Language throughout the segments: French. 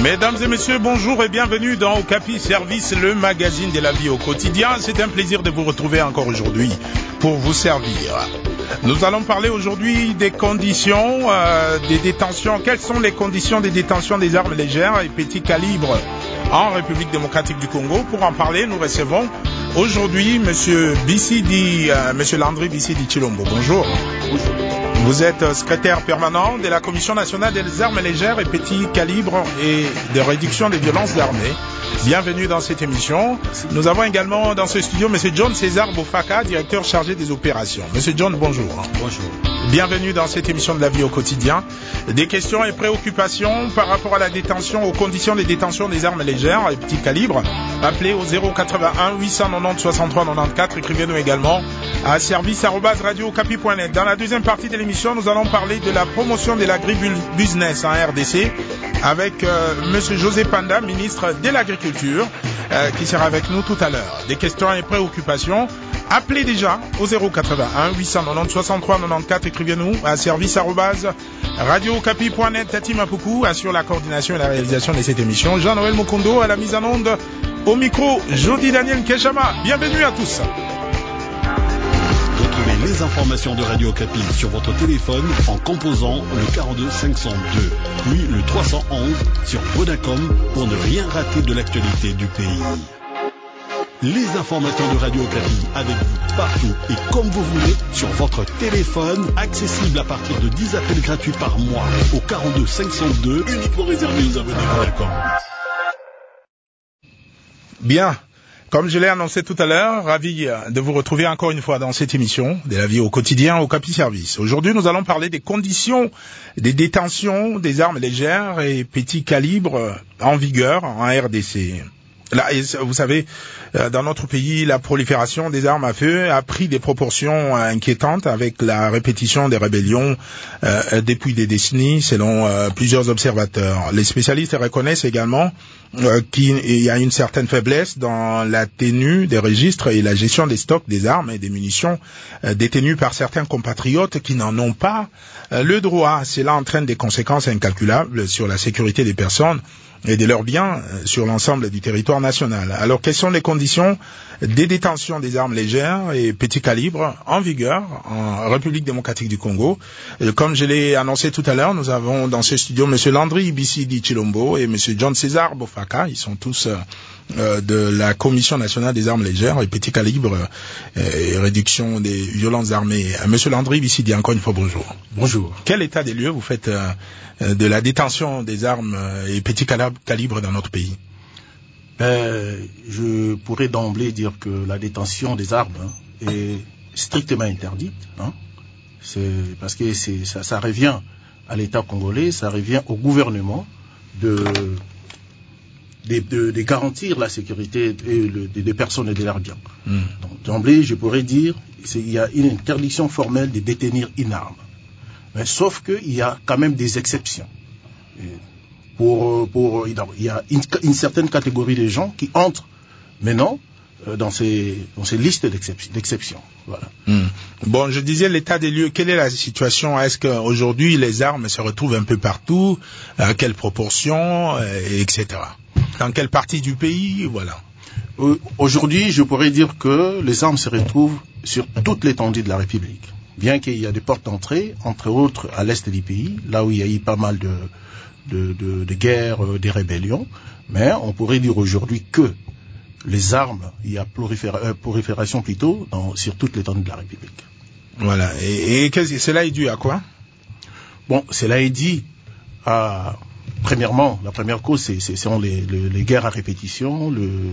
Mesdames et messieurs, bonjour et bienvenue dans Okapi Service, le magazine de la vie au quotidien. C'est un plaisir de vous retrouver encore aujourd'hui pour vous servir. Nous allons parler aujourd'hui des conditions des détentions. Quelles sont les conditions des détentions des armes légères et petits calibres en République démocratique du Congo? Pour en parler, nous recevons aujourd'hui Monsieur Landry Bissidi Chilombo. Bonjour. Bonjour. Vous êtes secrétaire permanent de la Commission nationale des armes légères et petits calibres et de réduction des violences armées. Bienvenue dans cette émission. Nous avons également dans ce studio M. John César Bofaka, directeur chargé des opérations. M. John, bonjour. Bonjour. Bienvenue dans cette émission de la vie au quotidien. Des questions et préoccupations par rapport à la détention, aux conditions de détention des armes légères et petits calibres. Appelez au 081 890 63 94. Écrivez-nous également à service@radiocapi.net. Dans la deuxième partie de l'émission, nous allons parler de la promotion de l'agribusiness en RDC avec M. José Panda, ministre de l'Agriculture, qui sera avec nous tout à l'heure. Des questions et préoccupations. Appelez déjà au 081 890 63 94. Écrivez-nous à service@radiocapi.net. Tati Mapoukou assure la coordination et la réalisation de cette émission. Jean-Noël Mukundo à la mise en onde. Au micro, Jody Daniel Keshama. Bienvenue à tous. Retrouvez les informations de Radio Okapi sur votre téléphone en composant le 42 502, puis le 311 sur Vodacom pour ne rien rater de l'actualité du pays. Les informations de Radio Okapi avec vous partout et comme vous voulez sur votre téléphone, accessible à partir de 10 appels gratuits par mois au 42 502, uniquement réservé aux abonnés Vodacom. Bien. Comme je l'ai annoncé tout à l'heure, ravi de vous retrouver encore une fois dans cette émission de la vie au quotidien au Okapi Service. Aujourd'hui, nous allons parler des conditions des détentions des armes légères et petits calibres en vigueur en RDC. Là, vous savez, dans notre pays, la prolifération des armes à feu a pris des proportions inquiétantes avec la répétition des rébellions depuis des décennies, selon plusieurs observateurs. Les spécialistes reconnaissent également qu'il y a une certaine faiblesse dans la tenue des registres et la gestion des stocks des armes et des munitions détenues par certains compatriotes qui n'en ont pas le droit. Cela entraîne des conséquences incalculables sur la sécurité des personnes et de leurs biens sur l'ensemble du territoire national. Alors, quelles sont les conditions des détentions des armes légères et petits calibres en vigueur en République démocratique du Congo? Comme je l'ai annoncé tout à l'heure, nous avons dans ce studio M. Landry Bissidi Chilombo et M. John César Bofaka. Ils sont tous de la Commission nationale des armes légères et petits calibres et réduction des violences armées. M. Landry Bissidi, encore une fois, bonjour. Bonjour. Quel état des lieux vous faites de la détention des armes et petits calibres dans notre pays? Je pourrais d'emblée dire que la détention des armes est strictement interdite. C'est parce que ça revient à l'État congolais, ça revient au gouvernement de garantir la sécurité des personnes et de leurs biens. Donc, d'emblée, je pourrais dire qu'il y a une interdiction formelle de détenir une arme. Mais sauf qu'il y a quand même des exceptions. Il y a une certaine catégorie de gens qui entrent maintenant dans ces listes d'exceptions. Voilà. Bon, je disais l'état des lieux. Quelle est la situation? Est-ce qu'aujourd'hui les armes se retrouvent un peu partout? À quelle proportion, etc. Dans quelle partie du pays? Voilà. Aujourd'hui, je pourrais dire que les armes se retrouvent sur toute l'étendue de la République. Bien qu'il y a des portes d'entrée, entre autres à l'est du pays, là où il y a eu pas mal de guerres, des rébellions, mais on pourrait dire aujourd'hui que les armes, il y a prolifération plutôt sur toute l'étendue de la République. Voilà. Et cela est dû à quoi? Bon, cela est dit à... Premièrement, la première cause, ce sont les guerres à répétition,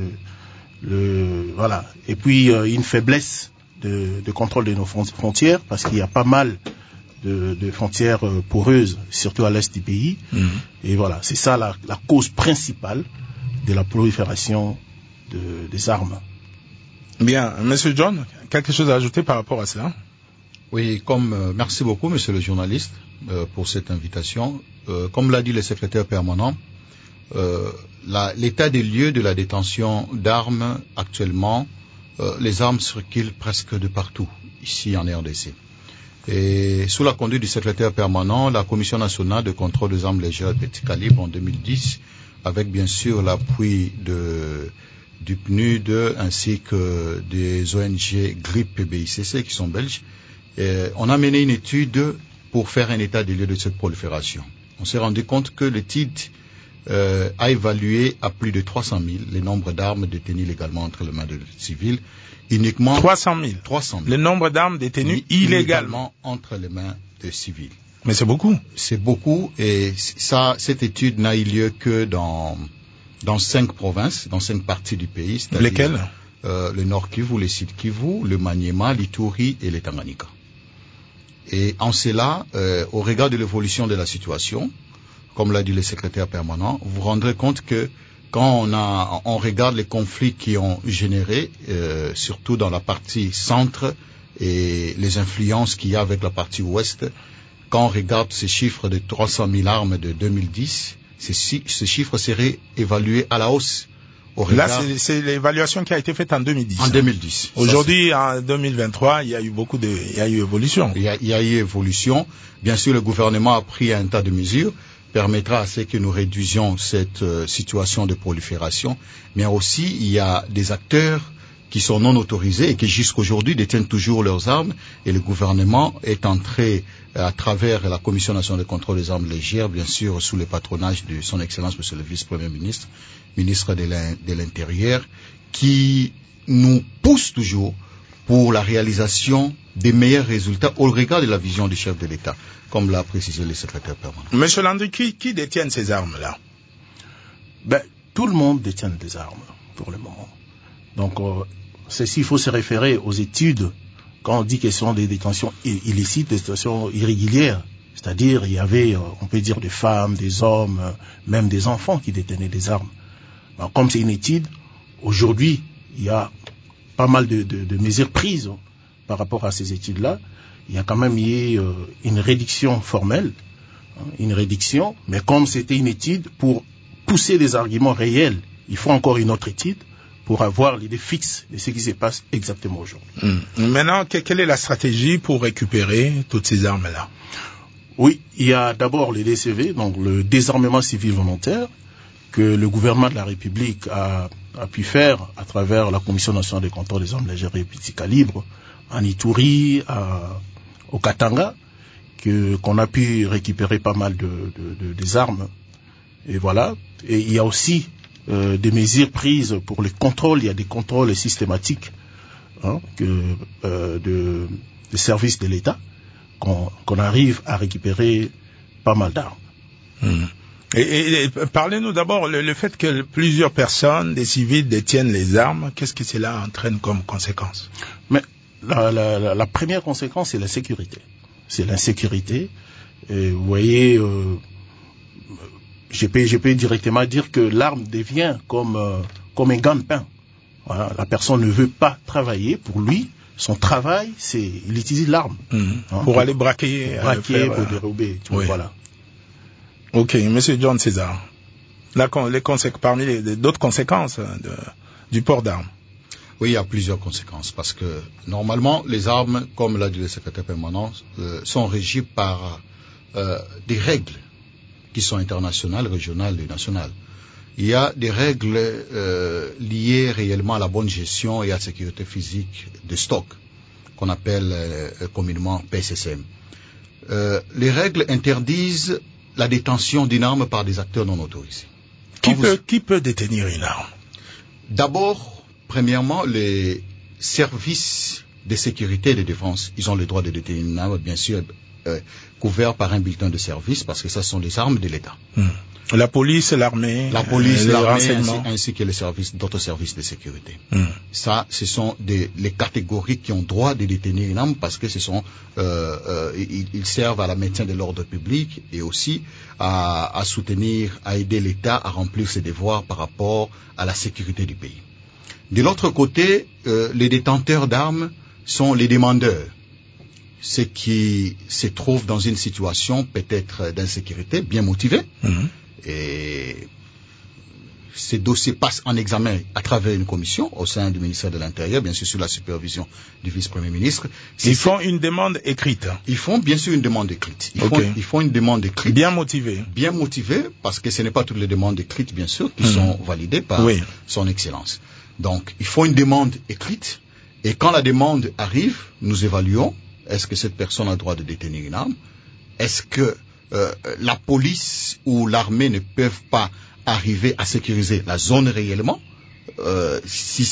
voilà. Et puis une faiblesse de contrôle de nos frontières, parce qu'il y a pas mal de frontières poreuses, surtout à l'est du pays. Et voilà, c'est ça la cause principale de la prolifération des armes. Bien, Monsieur John, quelque chose à ajouter par rapport à cela? Oui, merci beaucoup, Monsieur le journaliste, pour cette invitation. Comme l'a dit le secrétaire permanent, l'état des lieux de la détention d'armes actuellement, les armes circulent presque de partout, ici en RDC. Et sous la conduite du secrétaire permanent, la Commission nationale de contrôle des armes légères et petits calibres en 2010 avec bien sûr l'appui du PNUD ainsi que des ONG GRIP et BICC qui sont belges. On a mené une étude pour faire un état des lieux de cette prolifération. On s'est rendu compte que l'étude a évalué à plus de 300 000 le nombre d'armes détenues légalement entre les mains de civils. Uniquement 300 000. 300 000. Le nombre d'armes détenues illégalement entre les mains de civils. Mais c'est beaucoup. C'est beaucoup, et cette étude n'a eu lieu que dans 5 provinces, dans 5 parties du pays. Lesquelles? Le Nord Kivu, le Sud Kivu, le Maniema, l'Ituri et le Tanganyika. Et en cela, au regard de l'évolution de la situation, comme l'a dit le secrétaire permanent, vous vous rendrez compte que quand on regarde les conflits qui ont généré, surtout dans la partie centre et les influences qu'il y a avec la partie ouest, quand on regarde ces chiffres de 300 000 armes de 2010, ces chiffres seraient évalués à la hausse. Là, c'est l'évaluation qui a été faite en 2010. En 2010. Aujourd'hui, en 2023, il y a eu évolution. Il y a eu évolution. Bien sûr, le gouvernement a pris un tas de mesures, permettra à ce que nous réduisions cette situation de prolifération. Mais aussi, il y a des acteurs qui sont non autorisés et qui jusqu'aujourd'hui détiennent toujours leurs armes, et le gouvernement est entré à travers la Commission nationale de contrôle des armes légères, bien sûr sous le patronage de son Excellence Monsieur le Vice-Premier ministre, ministre de l'Intérieur, qui nous pousse toujours pour la réalisation des meilleurs résultats au regard de la vision du chef de l'État, comme l'a précisé le secrétaire permanent. Monsieur Landry, qui détient ces armes-là? Tout le monde détient des armes pour le moment. Donc, il faut se référer aux études quand on dit que ce sont des détentions illicites, des détentions irrégulières. C'est-à-dire, il y avait, on peut dire, des femmes, des hommes, même des enfants qui détenaient des armes. Alors, comme c'est une étude, aujourd'hui, il y a pas mal de mesures prises par rapport à ces études-là. Il y a quand même eu une réduction formelle, une réduction, mais comme c'était une étude, pour pousser des arguments réels, il faut encore une autre étude pour avoir l'idée fixe de ce qui se passe exactement aujourd'hui. Maintenant, quelle est la stratégie pour récupérer toutes ces armes-là? Oui, il y a d'abord le DCV, donc le désarmement civil volontaire, que le gouvernement de la République a pu faire à travers la Commission nationale de contrôle des armes légères et petits calibres, en Ituri, au Katanga, qu'on a pu récupérer pas mal des armes. Et voilà. Et il y a aussi des mesures prises pour les contrôles. Il y a des contrôles systématiques de services de l'État qu'on arrive à récupérer pas mal d'armes. Et parlez-nous d'abord le fait que plusieurs personnes, des civils, détiennent les armes. Qu'est-ce que cela entraîne comme conséquence? Mais la première conséquence, c'est la sécurité. C'est l'insécurité. Et vous voyez, je peux directement dire que l'arme devient comme un gagne-pain. Voilà, la personne ne veut pas travailler. Pour lui, son travail, il utilise l'arme. Pour aller braquer. Pour dérober. Oui. Voilà. Ok, Monsieur John César. Là, parmi d'autres conséquences du port d'armes. Oui, il y a plusieurs conséquences, parce que normalement, les armes, comme l'a dit le secrétaire permanent, sont régies par des règles qui sont internationales, régionales et nationales. Il y a des règles liées réellement à la bonne gestion et à la sécurité physique des stocks, qu'on appelle communément PSSM. Les règles interdisent la détention d'une arme par des acteurs non autorisés. Qui peut détenir une arme? D'abord, premièrement, les services de sécurité et de défense, ils ont le droit de détenir une arme, bien sûr, couverts par un bulletin de service, parce que ça sont les armes de l'État. La police, l'armée, ainsi que d'autres services de sécurité. Ça, ce sont les catégories qui ont droit de détenir une arme, parce que ils servent à la maintien de l'ordre public et aussi à soutenir, à aider l'État à remplir ses devoirs par rapport à la sécurité du pays. De l'autre côté, les détenteurs d'armes sont les demandeurs, ceux qui se trouvent dans une situation peut-être d'insécurité, bien motivés. Et ces dossiers passent en examen à travers une commission au sein du ministère de l'Intérieur, bien sûr sous la supervision du vice-premier ministre. Ils font une demande écrite. Ils font bien sûr une demande écrite. Ils font une demande écrite. Bien motivée. Bien motivée, parce que ce n'est pas toutes les demandes écrites, bien sûr, qui sont validées par son Excellence. Donc, ils font une demande écrite, et quand la demande arrive, nous évaluons, est-ce que cette personne a le droit de détenir une arme? Est-ce que la police ou l'armée ne peuvent pas arriver à sécuriser la zone réellement, si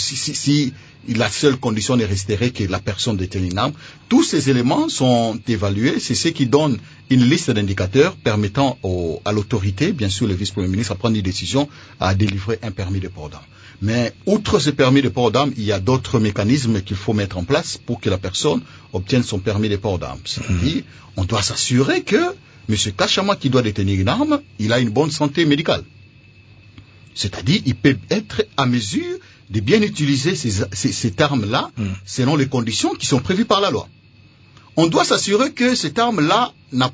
la seule condition ne resterait que la personne détienne une arme. Tous ces éléments sont évalués, c'est ce qui donne une liste d'indicateurs permettant à l'autorité, bien sûr le vice-premier ministre, à prendre une décision à délivrer un permis de port d'armes. Mais outre ce permis de port d'armes, il y a d'autres mécanismes qu'il faut mettre en place pour que la personne obtienne son permis de port d'armes. C'est-à-dire, on doit s'assurer que M. Kachama, qui doit détenir une arme, il a une bonne santé médicale. C'est-à-dire, il peut être à mesure de bien utiliser cette arme-là selon les conditions qui sont prévues par la loi. On doit s'assurer que cette arme-là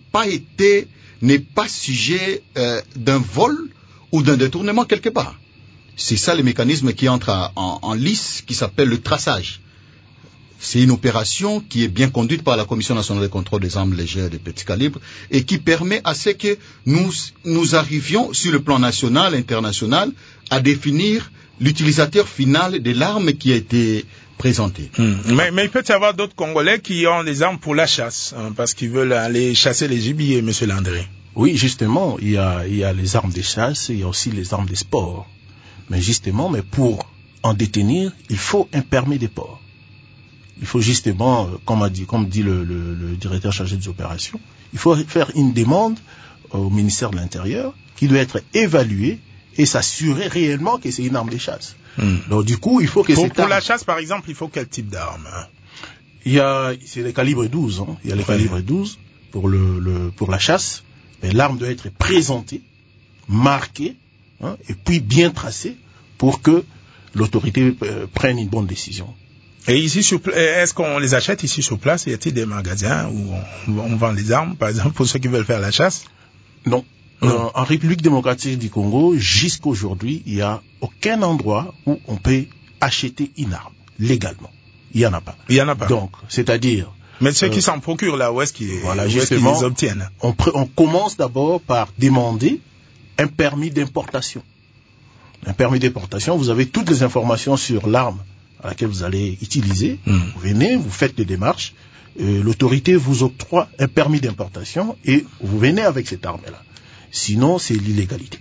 n'est pas sujet d'un vol ou d'un détournement quelque part. C'est ça le mécanisme qui entre en lice, qui s'appelle le traçage. C'est une opération qui est bien conduite par la Commission nationale de contrôle des armes légères et de petit calibre et qui permet à ce que nous arrivions sur le plan national, international, à définir l'utilisateur final de l'arme qui a été présentée. Mais il peut y avoir d'autres Congolais qui ont des armes pour la chasse, parce qu'ils veulent aller chasser les gibiers, M. Landry. Oui, justement, il y a les armes de chasse, il y a aussi les armes de sport. Mais pour en détenir, il faut un permis de port. Il faut justement, comme dit le directeur chargé des opérations, il faut faire une demande au ministère de l'Intérieur qui doit être évaluée et s'assurer réellement que c'est une arme de chasse. Donc du coup, il faut que pour la chasse, par exemple, il faut quel type d'arme? C'est le calibre 12. Il y a le calibre 12 pour la chasse. Mais l'arme doit être présentée, marquée, et puis bien tracée pour que l'autorité prenne une bonne décision. Et ici, est-ce qu'on les achète ici sur place? Y a-t-il des magasins où on vend les armes, par exemple, pour ceux qui veulent faire la chasse? Non. En République démocratique du Congo, jusqu'à aujourd'hui, il n'y a aucun endroit où on peut acheter une arme légalement. Il n'y en a pas. Il n'y en a pas. Donc, c'est-à-dire... Mais ceux qui s'en procurent là, où est-ce qu'ils les obtiennent? On commence d'abord par demander un permis d'importation. Un permis d'importation, vous avez toutes les informations sur l'arme à laquelle vous allez utiliser. Vous venez, vous faites des démarches, l'autorité vous octroie un permis d'importation et vous venez avec cette arme-là. Sinon, c'est l'illégalité.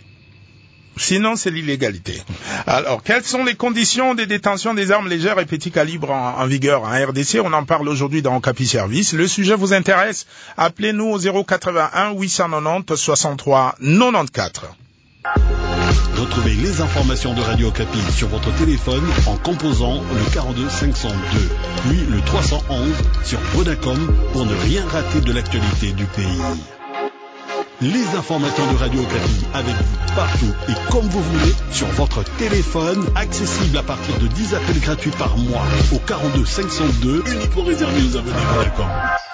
Alors, quelles sont les conditions de détention des armes légères et petits calibres en vigueur en RDC? On en parle aujourd'hui dans Okapi Service. Le sujet vous intéresse? Appelez-nous au 081 890 63 94. Retrouvez les informations de Radio Okapi sur votre téléphone en composant le 42 502, puis le 311 sur Vodacom pour ne rien rater de l'actualité du pays. Les informations de Radio Okapi avec vous partout et comme vous voulez sur votre téléphone, accessible à partir de 10 appels gratuits par mois au 42 502, uniquement réservé aux abonnés Vodacom.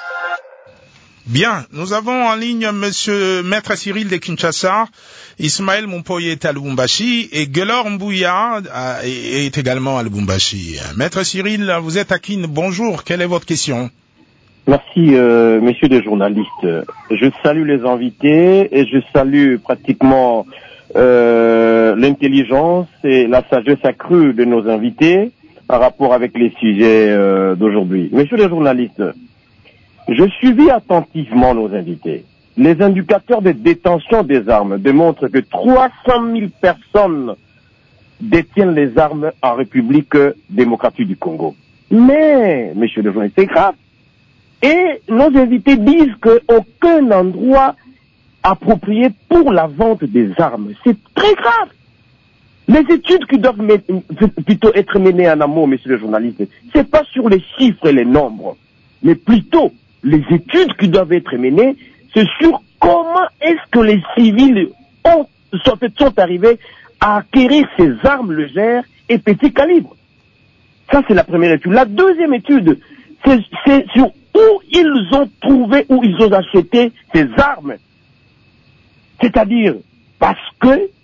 Bien, nous avons en ligne Maître Cyril de Kinshasa, Ismaël Mumpoye est à Lubumbashi et Gelor Mbouya est également à Lubumbashi. Maître Cyril, vous êtes à Kin, bonjour, quelle est votre question? Merci, messieurs les journalistes. Je salue les invités et je salue pratiquement l'intelligence et la sagesse accrue de nos invités en rapport avec les sujets d'aujourd'hui. Messieurs les journalistes, je suivis attentivement nos invités. Les indicateurs de détention des armes démontrent que 300 000 personnes détiennent les armes en République démocratique du Congo. Mais, messieurs les journalistes, c'est grave. Et nos invités disent qu'aucun endroit approprié pour la vente des armes. C'est très grave. Les études qui doivent plutôt être menées en amont, messieurs les journalistes, c'est pas sur les chiffres et les nombres, mais plutôt les études qui doivent être menées, c'est sur comment est-ce que les civils sont arrivés à acquérir ces armes légères et petits calibres. Ça, c'est la première étude. La deuxième étude, c'est sur où ils ont trouvé, où ils ont acheté ces armes. C'est-à-dire, parce que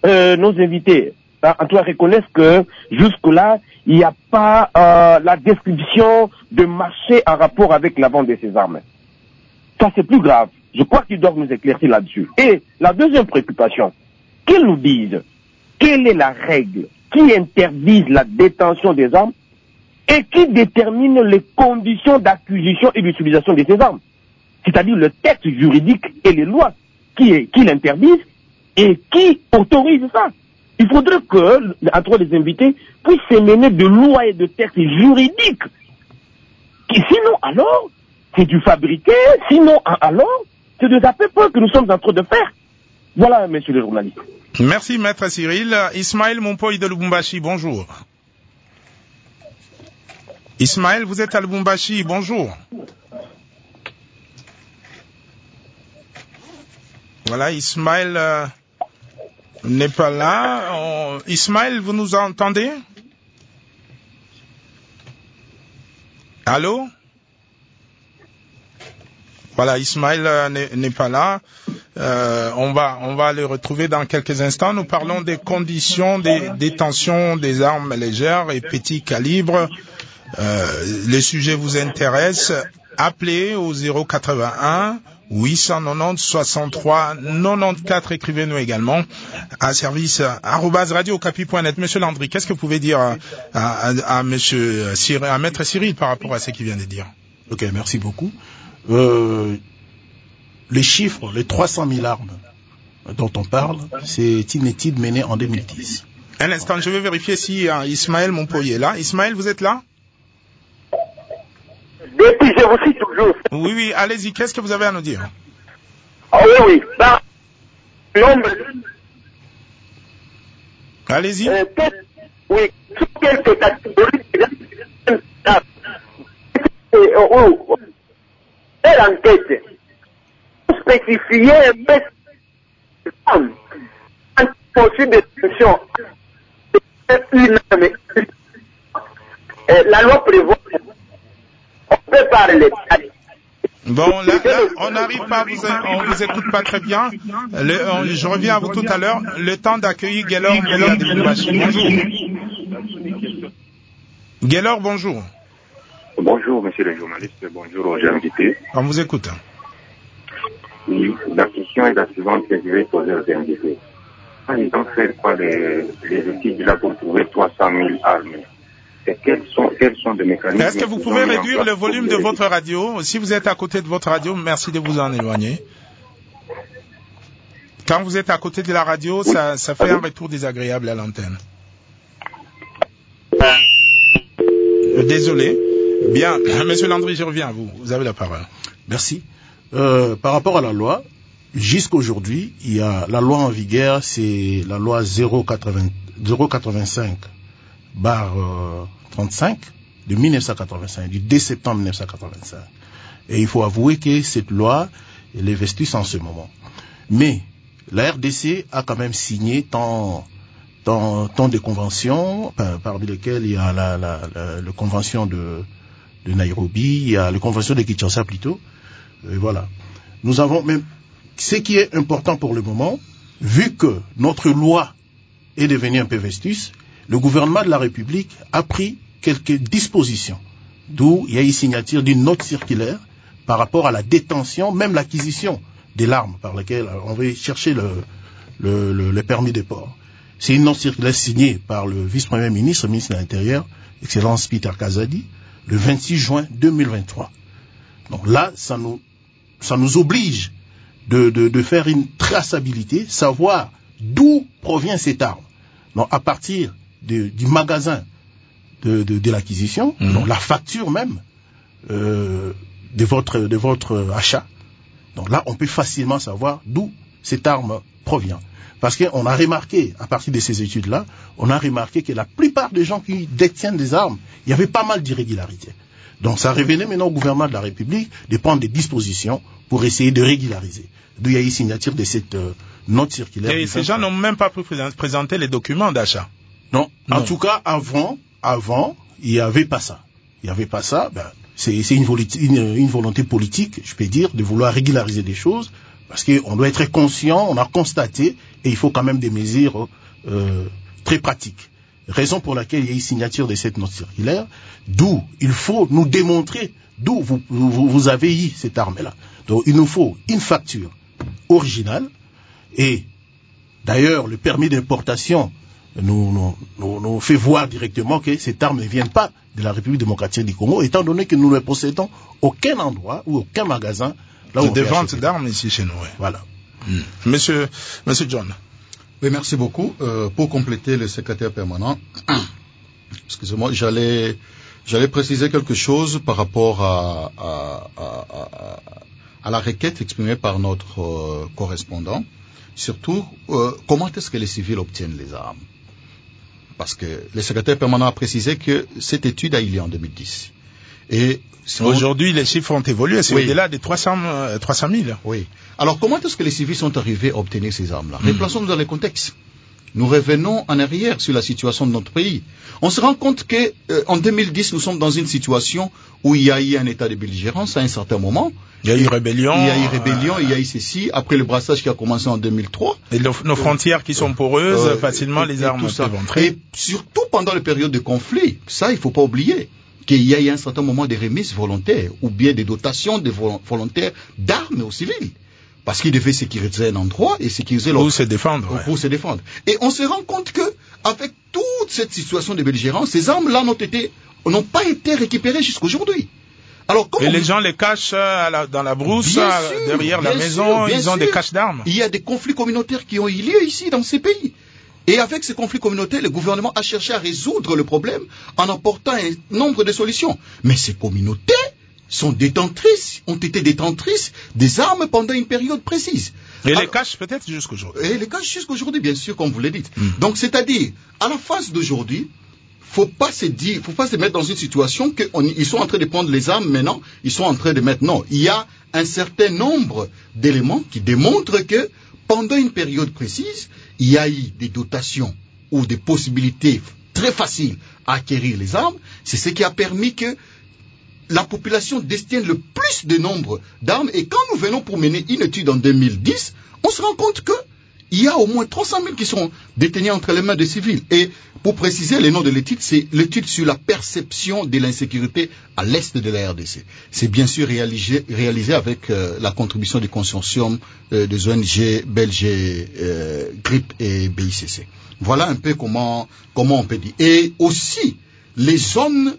nos invités, en tout cas, reconnaissent que jusque-là, il n'y a pas la description de marché en rapport avec la vente de ces armes. Ça, c'est plus grave. Je crois qu'ils doivent nous éclaircir là-dessus. Et la deuxième préoccupation, qu'ils nous disent quelle est la règle qui interdise la détention des armes et qui détermine les conditions d'acquisition et d'utilisation de ces armes. C'est-à-dire le texte juridique et les lois qui l'interdisent et qui autorisent ça. Il faudrait que, entre les invités, puissent s'émener de lois et de textes juridiques. Sinon, alors, c'est du fabriqué. Sinon, alors, c'est des APP que nous sommes en train de faire. Voilà, messieurs les journalistes. Merci, maître Cyril. Ismaël Mompoy de Lubumbashi, bonjour. Ismaël, vous êtes à Lubumbashi, bonjour. Voilà, Ismaël n'est pas là. Ismaël, vous nous entendez? Allô? Voilà, Ismaël n'est pas là. On va le retrouver dans quelques instants. Nous parlons des conditions des détentions des armes légères et petits calibres. Le sujet vous intéresse. Appelez au 081 890 63 94. Écrivez-nous également à service @radiocapi.net. Monsieur Landry, qu'est-ce que vous pouvez dire à monsieur Cyril, à maître Cyril par rapport à ce qu'il vient de dire? Ok, merci beaucoup. Les chiffres, les 300 000 armes dont on parle, c'est une étude menée en 2010. Un instant, je vais vérifier si Ismaël Mompoy est là. Ismaël, vous êtes là? Depuis, je vous suis toujours. Oui, allez-y, qu'est-ce que vous avez à nous dire? Ah oui. Allez-y. Oui, sous quelques catégories, l'enquête spécifier un poursuite de détention une arme. La loi prévoit on peut parler. Bon, là, on n'arrive pas, on vous écoute pas très bien. Je reviens à vous tout à l'heure. Le temps d'accueillir Gaylor de Lubumbashi. Bonjour. Gaylor, bonjour. Bonjour, monsieur le journaliste. Bonjour aux invités. On vous écoute. Oui, la question est la suivante que je vais poser aux invités. Ils ont fait quoi les études là pour trouver 300 000 armes? Et quels sont les mécanismes? Est-ce que vous pouvez réduire le volume de votre radio? Si vous êtes à côté de votre radio, merci de vous en éloigner. Quand vous êtes à côté de la radio, ça fait un retour désagréable à l'antenne. Désolé. Bien, monsieur Landry, je reviens à vous. Vous avez la parole. Merci. Par rapport à la loi, jusqu'aujourd'hui, il y a la loi en vigueur, c'est la loi 085/35 de 1985, du 10 septembre 1985. Et il faut avouer que cette loi, elle est vestus en ce moment. Mais la RDC a quand même signé tant de conventions, parmi lesquelles il y a la convention de Nairobi, il y a la convention de Kinshasa plutôt. Et voilà. Nous avons même, ce qui est important pour le moment, vu que notre loi est devenue un peu vestus, le gouvernement de la République a pris quelques dispositions, d'où il y a une signature d'une note circulaire par rapport à la détention, même l'acquisition de l'arme par laquelle on va chercher le permis de port. C'est une note circulaire signée par le vice-premier ministre, ministre de l'Intérieur, Excellence Peter Kazadi, le 26 juin 2023. Donc là, ça nous oblige de faire une traçabilité, savoir d'où provient cette arme. Donc à partir du magasin de l'acquisition, donc la facture même de votre achat. Donc là, on peut facilement savoir d'où cette arme provient. Parce qu'on a remarqué, à partir de ces études-là, on a remarqué que la plupart des gens qui détiennent des armes, il y avait pas mal d'irrégularités. Donc ça revenait maintenant au gouvernement de la République de prendre des dispositions pour essayer de régulariser. D'où il y a eu signature de cette note circulaire. Et ces gens n'ont même pas pu présenter les documents d'achat. Non. En tout cas, avant, il n'y avait pas ça. Il n'y avait pas ça. C'est une volonté politique, je peux dire, de vouloir régulariser des choses. Parce qu'on doit être conscient, on a constaté, et il faut quand même des mesures très pratiques. Raison pour laquelle il y a eu signature de cette note circulaire, d'où il faut nous démontrer d'où vous avez eu cette arme-là. Donc il nous faut une facture originale, et d'ailleurs le permis d'importation nous fait voir directement que cette arme ne vient pas de la République démocratique du Congo, étant donné que nous ne possédons aucun endroit ou aucun magasin là où de vente d'armes ici chez nous. Ouais. Voilà. Monsieur John. Oui, merci beaucoup. Pour compléter le secrétaire permanent, excusez-moi, j'allais préciser quelque chose par rapport à la requête exprimée par notre correspondant. Surtout, comment est-ce que les civils obtiennent les armes? Parce que le secrétaire permanent a précisé que cette étude a eu lieu en 2010. Et aujourd'hui, les chiffres ont évolué, c'est au-delà des 300 000. Oui. Alors, comment est-ce que les civils sont arrivés à obtenir ces armes-là? Replaçons-nous dans le contexte. Nous revenons en arrière sur la situation de notre pays. On se rend compte que en 2010, nous sommes dans une situation où il y a eu un état de belligérance à un certain moment. Il y a eu rébellion. Il y a eu ceci, après le brassage qui a commencé en 2003. Et nos frontières qui sont poreuses, facilement les armes peuvent entrer. Et surtout pendant les périodes de conflit, ça il faut pas oublier, qu'il y a eu un certain moment de remises volontaires, ou bien des dotations de volontaires d'armes aux civils. Parce qu'ils devaient sécuriser un endroit et sécuriser pour se défendre. Pour se défendre. Et on se rend compte que, avec toute cette situation de belligérance, ces armes-là n'ont pas été récupérées jusqu'à aujourd'hui. Alors, les gens les cachent dans la brousse, derrière la maison, ils ont des caches d'armes. Il y a des conflits communautaires qui ont eu lieu ici, dans ces pays. Et avec ces conflits communautaires, le gouvernement a cherché à résoudre le problème en apportant un nombre de solutions. Mais ces communautés ont été détentrices des armes pendant une période précise. Et les cachent peut-être jusqu'aujourd'hui. Et les cachent jusqu'aujourd'hui, bien sûr, comme vous le dites. Donc, c'est-à-dire, à la phase d'aujourd'hui, faut pas se mettre dans une situation qu'ils sont en train de prendre les armes maintenant, ils sont en train de mettre, non. Il y a un certain nombre d'éléments qui démontrent que pendant une période précise, il y a eu des dotations ou des possibilités très faciles à acquérir les armes. C'est ce qui a permis que la population détienne le plus de nombre d'armes. Et quand nous venons pour mener une étude en 2010, on se rend compte que il y a au moins 300 000 qui sont détenus entre les mains des civils. Et pour préciser, le nom de l'étude, c'est l'étude sur la perception de l'insécurité à l'est de la RDC. C'est bien sûr réalisé avec la contribution du consortium des ONG belges GRIP et BICC. Voilà un peu comment on peut dire. Et aussi, les zones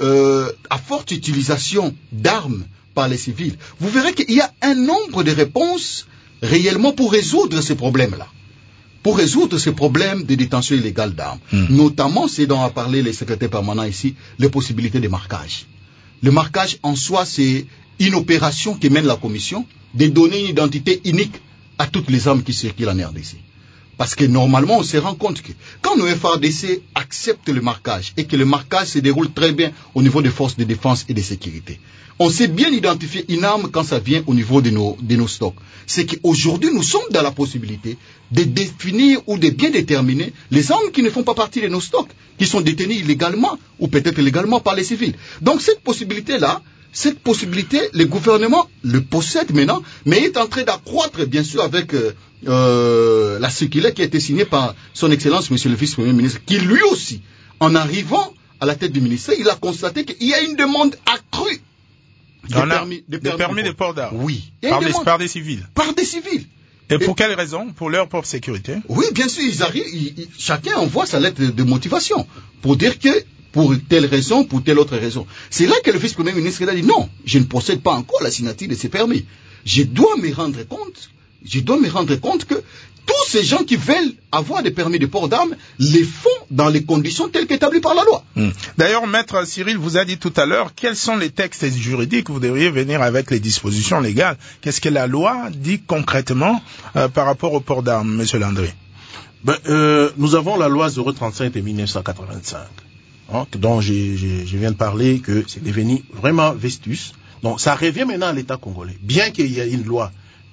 à forte utilisation d'armes par les civils. Vous verrez qu'il y a un nombre de réponses réellement pour résoudre ces problèmes-là. Pour résoudre ces problèmes de détention illégale d'armes. Notamment, c'est dont a parlé le secrétaire permanent ici, les possibilités de marquage. Le marquage en soi, c'est une opération qui mène la commission de donner une identité unique à toutes les armes qui circulent en RDC. Parce que normalement, on se rend compte que quand nos FARDC acceptent le marquage et que le marquage se déroule très bien au niveau des forces de défense et de sécurité, on sait bien identifier une arme quand ça vient au niveau de nos stocks. C'est qu'aujourd'hui, nous sommes dans la possibilité de définir ou de bien déterminer les armes qui ne font pas partie de nos stocks, qui sont détenues illégalement ou peut-être légalement par les civils. Donc cette possibilité-là, le gouvernement le possède maintenant, mais est en train d'accroître, bien sûr, avec la circulaire qui a été signée par son Excellence, Monsieur le Vice-Premier ministre, qui lui aussi, en arrivant à la tête du ministère, il a constaté qu'il y a une demande accrue des permis de port d'armes. Oui. Par des civils. Par des civils. Et pour quelle raison? Pour leur propre sécurité? Oui, bien sûr, ils arrivent, chacun envoie sa lettre de motivation pour dire que pour telle raison, pour telle autre raison. C'est là que le vice-premier ministre a dit non, je ne possède pas encore la signature de ces permis. Je dois me rendre compte que tous ces gens qui veulent avoir des permis de port d'armes les font dans les conditions telles qu'établies par la loi. D'ailleurs, Maître Cyril vous a dit tout à l'heure, quels sont les textes juridiques? Vous devriez venir avec les dispositions légales. Qu'est-ce que la loi dit concrètement par rapport au port d'armes, Monsieur Landry? Nous avons la loi 035 de 1985. Dont je viens de parler, que c'est devenu vraiment vestus. Donc ça revient maintenant à l'État congolais. Bien qu'il y ait une loi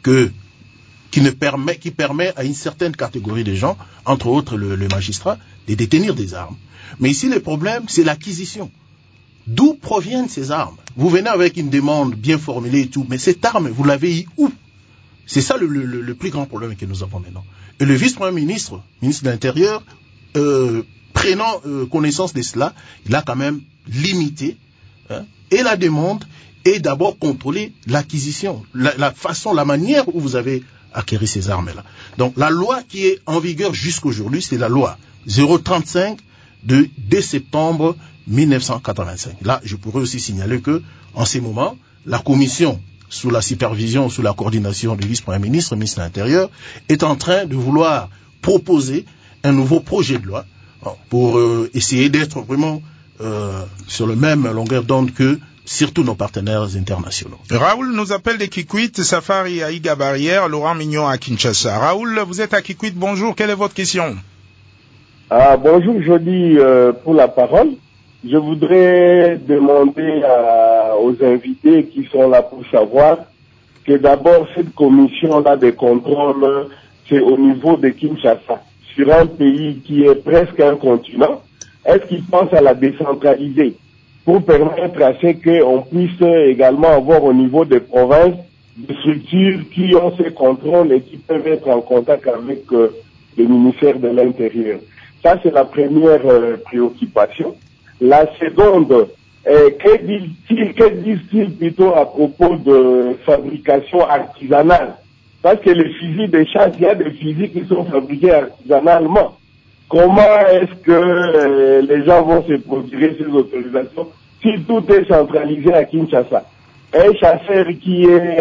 qui permet à une certaine catégorie de gens, entre autres le magistrat, de détenir des armes. Mais ici le problème, c'est l'acquisition. D'où proviennent ces armes? Vous venez avec une demande bien formulée et tout, mais cette arme, vous l'avez eu où? C'est ça le plus grand problème que nous avons maintenant. Et le vice-premier ministre, ministre de l'Intérieur, prenant connaissance de cela, il a quand même limité et la demande et d'abord contrôler l'acquisition, la manière où vous avez acquérir ces armes-là. Donc la loi qui est en vigueur jusqu'aujourd'hui, c'est la loi 035 de 2 septembre 1985. Là, je pourrais aussi signaler que, en ces moments, la commission, sous la supervision, sous la coordination du vice-premier ministre, ministre de l'Intérieur, est en train de vouloir proposer un nouveau projet de loi pour essayer d'être vraiment sur le même longueur d'onde que surtout nos partenaires internationaux. Raoul nous appelle de Kikwit, Safari à Iga-Barrière, Laurent Mignon à Kinshasa. Raoul, vous êtes à Kikwit, bonjour, quelle est votre question? Bonjour, Jody, pour la parole. Je voudrais demander aux invités qui sont là pour savoir que d'abord cette commission-là de contrôle, c'est au niveau de Kinshasa, sur un pays qui est presque un continent. Est-ce qu'ils pensent à la décentraliser pour permettre à ce qu'on puisse également avoir au niveau des provinces des structures qui ont ces contrôles et qui peuvent être en contact avec le ministère de l'Intérieur? Ça, c'est la première préoccupation. La seconde, que disent-ils plutôt à propos de fabrication artisanale? Parce que les fusils de chasse, il y a des fusils qui sont fabriqués artisanalement. Comment est-ce que les gens vont se procurer ces autorisations si tout est centralisé à Kinshasa? Un chasseur qui est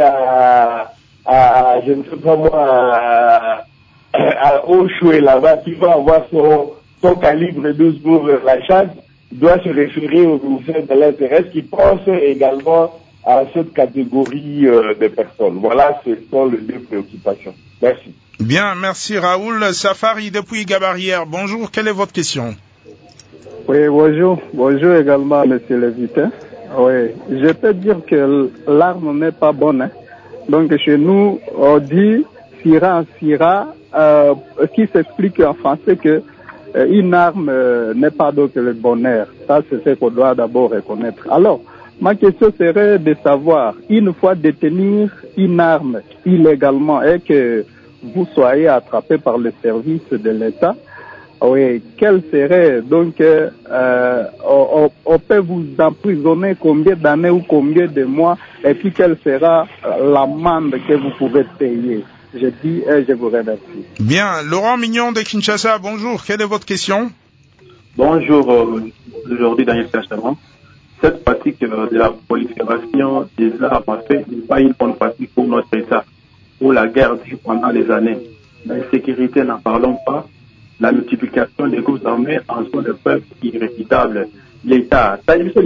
je ne sais pas moi, à Oshoué là-bas, qui va avoir son calibre 12 pour la chasse, doit se référer au ministère de l'Intérieur qui pense également à cette catégorie de personnes. Voilà, ce sont les deux préoccupations. Merci. Bien, merci Raoul. Safari depuis Iga-Barrière, bonjour, quelle est votre question? Oui, bonjour. Bonjour également, monsieur le vice. Oui, je peux dire que l'arme n'est pas bonne. Hein. Donc chez nous, on dit Syrah, qui s'explique en français que une arme n'est pas d'autre que le bonheur. Ça, c'est ce qu'on doit d'abord reconnaître. Alors, ma question serait de savoir, une fois détenir une arme illégalement et que vous soyez attrapé par les services de l'État, oui, quel serait donc on peut vous emprisonner combien d'années ou combien de mois et puis quelle sera l'amende que vous pouvez payer? Je dis et je vous remercie. Bien, Laurent Mignon de Kinshasa, bonjour, quelle est votre question? Bonjour, aujourd'hui Daniel Cachaman. Cette pratique de la prolifération des armes en fait n'est pas une bonne pratique pour notre État, pour la guerre pendant les années. L'insécurité, n'en parlons pas. La multiplication des groupes armés en sont des preuves irréfutables. L'État,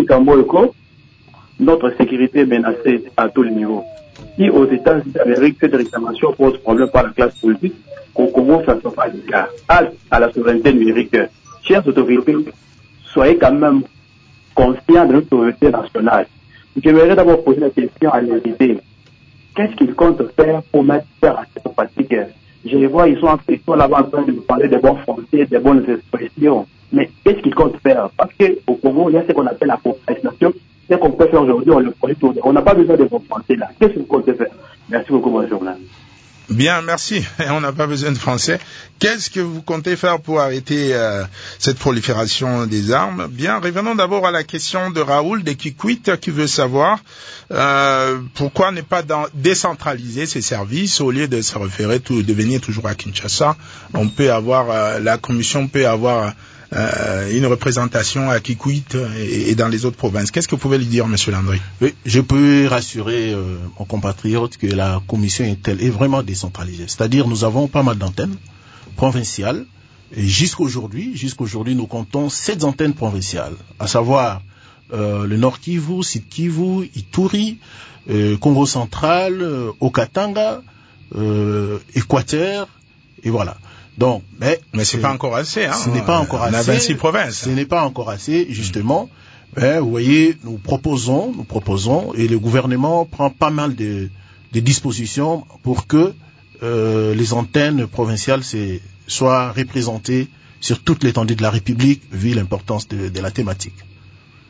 notre sécurité est menacée à tous les niveaux. Si aux États-Unis d'Amérique, cette réclamation pose problème par la classe politique, qu'au Congo, ça ne soit pas le cas. À la souveraineté numérique. Chers autorités, soyez quand même conscients de notre souveraineté nationale. J'aimerais d'abord poser la question à l'invité. Qu'est-ce qu'ils comptent faire pour mettre fin à cette pratique? Je les vois, ils sont là-bas en train de nous parler des bons français, des bonnes expressions. Mais qu'est-ce qu'ils comptent faire? Parce qu'au Congo, il y a ce qu'on appelle la procrastination. Ce qu'on peut faire aujourd'hui, on le produit tout. On n'a pas besoin de bons français là. Qu'est-ce qu'ils comptent faire? Merci beaucoup, bonne journée. Bien, merci. On n'a pas besoin de français. Qu'est-ce que vous comptez faire pour arrêter cette prolifération des armes? Bien, revenons d'abord à la question de Raoul de Kikwit qui veut savoir pourquoi ne pas décentraliser ces services au lieu de se référer de venir toujours à Kinshasa. On peut avoir la commission peut avoir une représentation à Kikwit et dans les autres provinces. Qu'est-ce que vous pouvez lui dire, Monsieur Landry? Oui, je peux rassurer mon compatriote que la commission est vraiment décentralisée. C'est-à-dire, nous avons pas mal d'antennes provinciales. Et jusqu'aujourd'hui, nous comptons 7 antennes provinciales, à savoir le Nord Kivu, Sud Kivu, Ituri, Congo central, Okatanga, Équateur, et voilà. Donc, mais c'est pas encore assez, hein. Ce n'est pas encore assez. On a 26 provinces. Ce n'est pas encore assez, justement. Mais vous voyez, nous proposons, et le gouvernement prend pas mal de dispositions pour que les antennes provinciales soient représentées sur toute l'étendue de la République, vu l'importance de la thématique.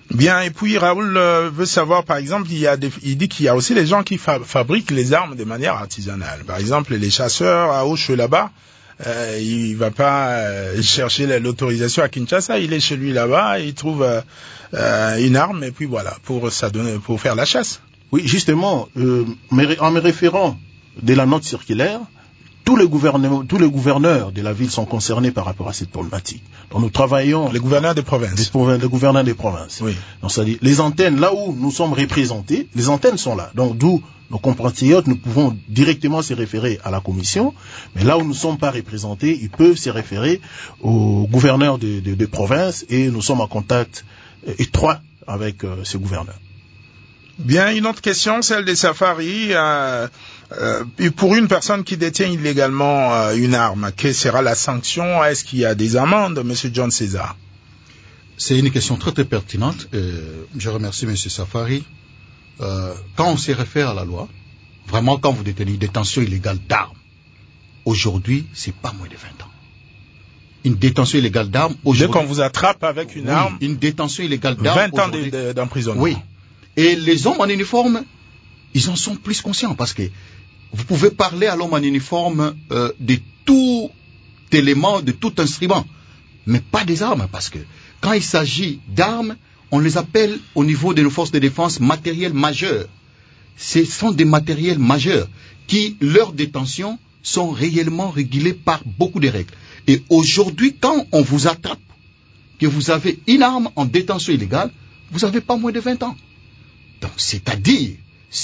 Bien, et puis Raoul veut savoir, par exemple, il dit qu'il y a aussi les gens qui fabriquent les armes de manière artisanale. Par exemple, les chasseurs à Auch là-bas, il va pas chercher l'autorisation à Kinshasa, il est chez lui là-bas, il trouve une arme et puis voilà, pour faire la chasse. Oui, justement, en me référant de la note circulaire, tous les gouverneurs de la ville sont concernés par rapport à cette problématique. Donc nous travaillons... Les gouverneurs des provinces. Les gouverneurs des provinces. Oui. Donc c'est-à-dire, les antennes, là où nous sommes représentés, les antennes sont là. Donc d'où nos compatriotes, nous pouvons directement se référer à la commission, mais là où nous ne sommes pas représentés, ils peuvent se référer aux gouverneurs des provinces et nous sommes en contact étroit avec ces gouverneurs. Bien, une autre question, celle des safaris. Pour une personne qui détient illégalement une arme, quelle sera la sanction? Est-ce qu'il y a des amendes, M. John César? C'est une question très très pertinente. Je remercie M. Safari. Quand on se réfère à la loi, vraiment quand vous détenez une détention illégale d'armes, aujourd'hui, c'est pas moins de 20 ans. Une détention illégale d'armes, aujourd'hui... Dès qu'on vous attrape avec une arme... Une détention illégale d'armes... 20 ans d'emprisonnement. Oui. Et les hommes en uniforme, ils en sont plus conscients parce que vous pouvez parler à l'homme en uniforme de tout élément, de tout instrument, mais pas des armes parce que quand il s'agit d'armes, on les appelle au niveau de nos forces de défense matériels majeurs. Ce sont des matériels majeurs qui, leur détention, sont réellement régulés par beaucoup de règles. Et aujourd'hui, quand on vous attrape, que vous avez une arme en détention illégale, vous n'avez pas moins de 20 ans. Donc, c'est-à-dire,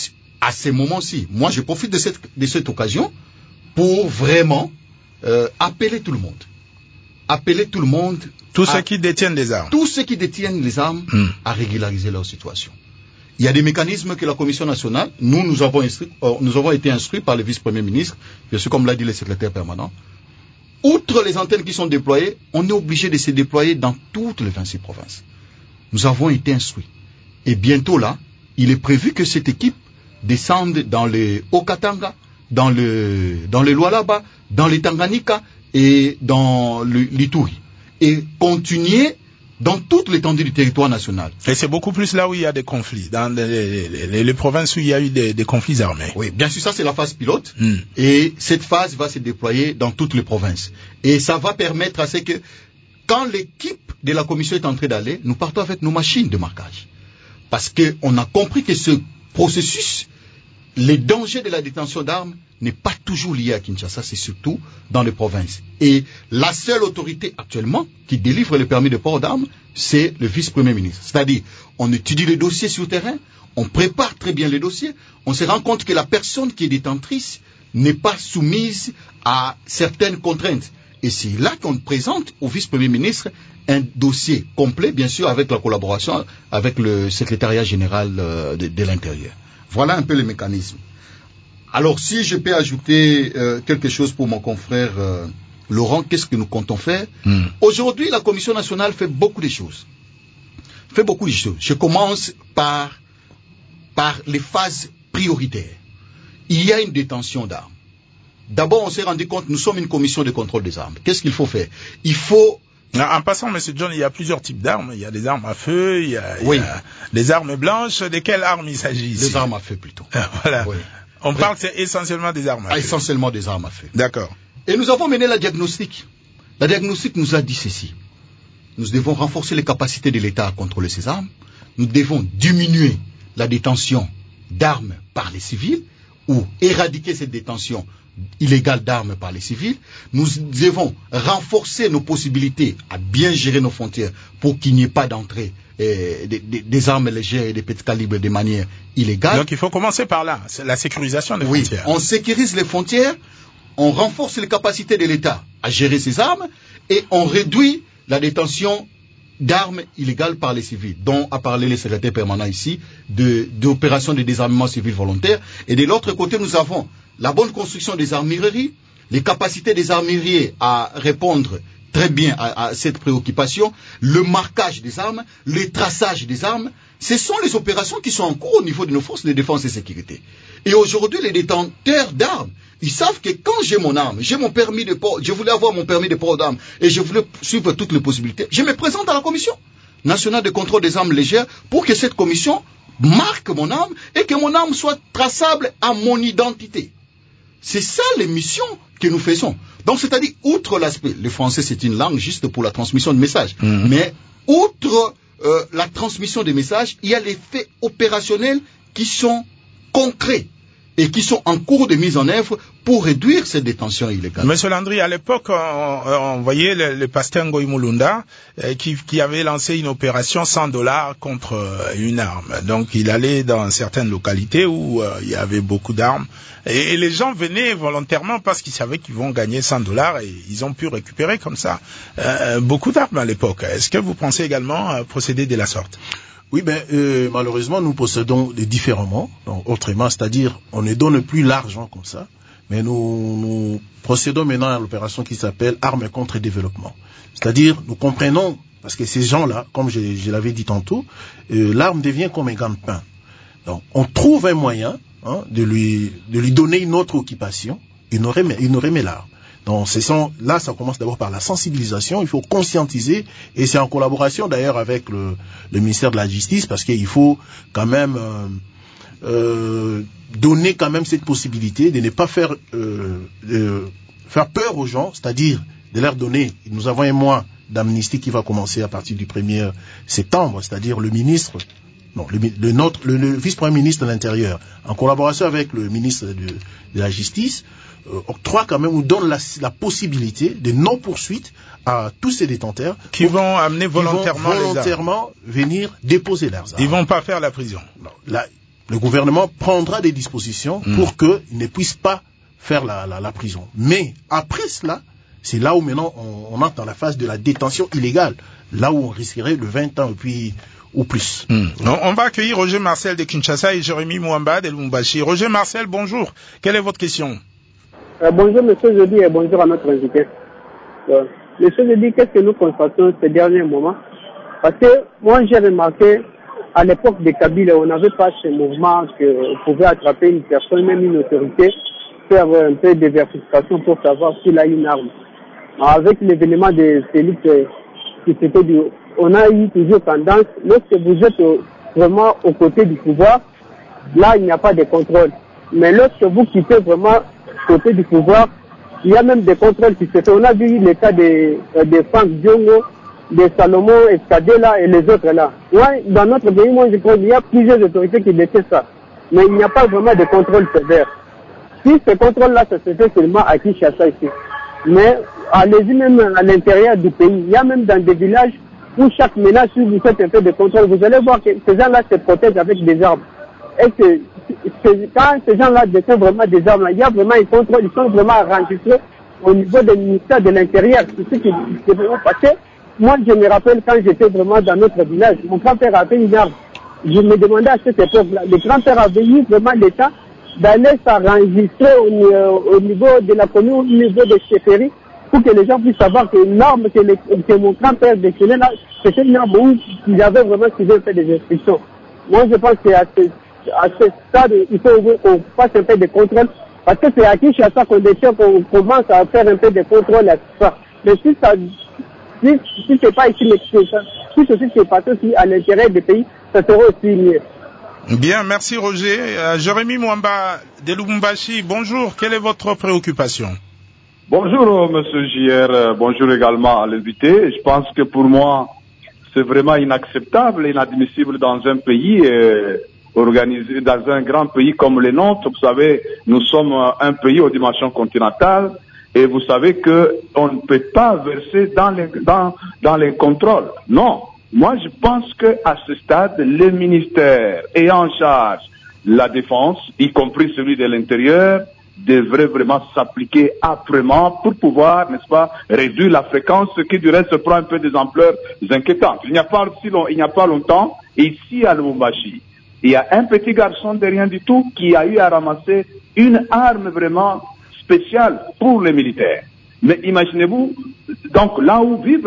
à ces moments-ci, moi je profite de cette occasion pour vraiment appeler tout le monde. Appeler tout le monde. Tous ceux qui détiennent des armes. Tous ceux qui détiennent les armes à régulariser leur situation. Il y a des mécanismes que la Commission nationale, nous avons été instruits par le vice-premier ministre, bien sûr comme l'a dit le secrétaire permanent. Outre les antennes qui sont déployées, on est obligé de se déployer dans toutes les 26 provinces. Nous avons été instruits. Et bientôt là, il est prévu que cette équipe descende dans les Haut-Katanga, dans le Lualaba, dans les Tanganyika et dans l'Ituri. Et continuer dans toute l'étendue du territoire national. Et c'est beaucoup plus là où il y a des conflits, dans les provinces où il y a eu des conflits armés. Oui, bien sûr, ça c'est la phase pilote. Et cette phase va se déployer dans toutes les provinces. Et ça va permettre à ce que, quand l'équipe de la commission est en train d'aller, nous partons avec nos machines de marquage. Parce qu'on a compris que ce processus, les dangers de la détention d'armes, n'est pas toujours lié à Kinshasa, c'est surtout dans les provinces. Et la seule autorité actuellement qui délivre le permis de port d'armes, c'est le vice-premier ministre. C'est-à-dire, on étudie les dossiers sur le terrain, on prépare très bien les dossiers, on se rend compte que la personne qui est détentrice n'est pas soumise à certaines contraintes. Et c'est là qu'on présente au vice-premier ministre un dossier complet, bien sûr, avec la collaboration avec le secrétariat général de l'Intérieur. Voilà un peu le mécanisme. Alors, si je peux ajouter quelque chose pour mon confrère Laurent, qu'est-ce que nous comptons faire? Aujourd'hui, la Commission nationale fait beaucoup de choses. Je commence par les phases prioritaires. Il y a une détention d'armes. D'abord, on s'est rendu compte, nous sommes une commission de contrôle des armes. Qu'est-ce qu'il faut faire? Il faut... En passant, M. John, il y a plusieurs types d'armes. Il y a des armes à feu, il y a des armes blanches. De quelles armes il s'agit ici? Des armes à feu, plutôt. Voilà. Oui. On parle essentiellement des armes à feu. Essentiellement des armes à feu. D'accord. Et nous avons mené la diagnostic. La diagnostic nous a dit ceci. Nous devons renforcer les capacités de l'État à contrôler ces armes. Nous devons diminuer la détention d'armes par les civils ou éradiquer cette détention illégale d'armes par les civils. Nous devons renforcer nos possibilités à bien gérer nos frontières pour qu'il n'y ait pas d'entrée des armes légères et des petits calibres de manière illégale. Donc il faut commencer par là, c'est la sécurisation des frontières. On sécurise les frontières, on renforce les capacités de l'État à gérer ces armes et on réduit la détention d'armes illégales par les civils, dont a parlé le secrétaire permanent ici, d'opérations de désarmement civil volontaire. Et de l'autre côté, nous avons la bonne construction des armureries, les capacités des armuriers à répondre très bien à cette préoccupation, le marquage des armes, le traçage des armes. Ce sont les opérations qui sont en cours au niveau de nos forces de défense et sécurité. Et aujourd'hui, les détenteurs d'armes, ils savent que quand j'ai mon arme, j'ai mon permis de port, je voulais avoir mon permis de port d'armes et je voulais suivre toutes les possibilités, je me présente à la commission. national de contrôle des armes légères pour que cette commission marque mon arme et que mon arme soit traçable à mon identité. C'est ça les missions que nous faisons. Donc, c'est-à-dire, outre l'aspect, le français c'est une langue juste pour la transmission de messages, mais outre la transmission des messages, il y a les faits opérationnels qui sont concrets et qui sont en cours de mise en œuvre pour réduire cette détention illégale. Monsieur Landry, à l'époque, on voyait le pasteur Ngoï Mulunda qui avait lancé une opération $100 contre une arme. Donc, il allait dans certaines localités où il y avait beaucoup d'armes. Et les gens venaient volontairement parce qu'ils savaient qu'ils vont gagner $100 et ils ont pu récupérer comme ça beaucoup d'armes à l'époque. Est-ce que vous pensez également procéder de la sorte? Oui, malheureusement, nous procédons différemment, donc, autrement, c'est-à-dire, on ne donne plus l'argent comme ça, mais nous procédons maintenant à l'opération qui s'appelle armes contre développement. C'est-à-dire, nous comprenons, parce que ces gens-là, comme je l'avais dit tantôt, l'arme devient comme un gant de pain. Donc, on trouve un moyen de lui donner une autre occupation, il nous remet l'arme. Donc, là, ça commence d'abord par la sensibilisation, il faut conscientiser, et c'est en collaboration d'ailleurs avec le ministère de la Justice, parce qu'il faut quand même donner quand même cette possibilité de ne pas faire peur aux gens, c'est-à-dire de leur donner, nous avons un mois d'amnistie qui va commencer à partir du 1er septembre, c'est-à-dire le vice-premier ministre de l'Intérieur, en collaboration avec le ministre de la Justice, octroie quand même ou donne la possibilité de non-poursuite à tous ces détenteurs qui vont amener volontairement venir déposer leurs armes. Ils vont pas faire la prison. Non, là, le gouvernement prendra des dispositions pour qu'ils ne puissent pas faire la prison. Mais après cela, c'est là où maintenant on entre dans la phase de la détention illégale, là où on risquerait de 20 ans et puis ou plus. On va accueillir Roger Marcel de Kinshasa et Jérémy Mouamba de Lubumbashi. Roger Marcel, bonjour. Quelle est votre question? Bonjour Monsieur Jeudi et bonjour à notre invité. Monsieur Jeudi, qu'est-ce que nous constatons ces derniers moments? Parce que moi j'ai remarqué, à l'époque de Kabila, on n'avait pas ce mouvement qu'on pouvait attraper une personne, même une autorité, faire un peu de vérification pour savoir s'il a une arme. Avec l'événement de Félix qui s'était dit, on a eu toujours tendance, lorsque vous êtes vraiment aux côtés du pouvoir, là il n'y a pas de contrôle. Mais lorsque vous quittez vraiment côté du pouvoir, il y a même des contrôles qui se font. On a vu le cas de Franck Diongo, de Salomon Escadela et les autres là. Ouais, dans notre pays, moi je crois qu'il y a plusieurs autorités qui détiennent ça. Mais il n'y a pas vraiment de contrôle sévère. Si ce contrôle-là, ça se fait seulement à Kinshasa ici. Mais allez-y même à l'intérieur du pays. Il y a même dans des villages où chaque ménage, si vous faites un peu de contrôle, vous allez voir que ces gens-là se protègent avec des armes. Et que quand ces gens-là détiennent vraiment des armes, il y a vraiment un contrôle, ils sont vraiment enregistrés au niveau du ministère de l'Intérieur. C'est ce qui est vraiment passé. Moi, je me rappelle quand j'étais vraiment dans notre village, mon grand-père avait une arme. Je me demandais à cette époque-là, le grand-père avait eu vraiment l'État d'aller s'enregistrer au niveau de la commune, au niveau des chefferies, pour que les gens puissent savoir que l'arme que mon grand-père détenait là, c'était une arme où il avait vraiment suivi un peu des instructions. Moi, je pense qu'à ce stade, il faut qu'on fasse un peu de contrôle, parce que c'est à Kinshasa qu'on détient qu'on commence à faire un peu de contrôle à tout ça. Mais si c'est pas ici, si ceci s'est passé aussi à l'intérieur des pays, ça serait aussi mieux. Bien, merci Roger. Jérémy Mouamba de Lubumbashi, bonjour, quelle est votre préoccupation? Bonjour Monsieur JR, bonjour également à l'invité. Je pense que pour moi, c'est vraiment inacceptable, inadmissible dans un pays organisé, dans un grand pays comme le nôtre. Vous savez, nous sommes un pays aux dimensions continentales et vous savez que on ne peut pas verser dans les contrôles. Non. Moi, je pense que à ce stade, les ministères ayant en charge la défense, y compris celui de l'intérieur, devraient vraiment s'appliquer âprement pour pouvoir, n'est-ce pas, réduire la fréquence, ce qui du reste prend un peu des ampleurs inquiétantes. Il n'y a pas longtemps, ici à Lubumbashi, il y a un petit garçon de rien du tout qui a eu à ramasser une arme vraiment spéciale pour les militaires. Mais imaginez-vous, donc là où vit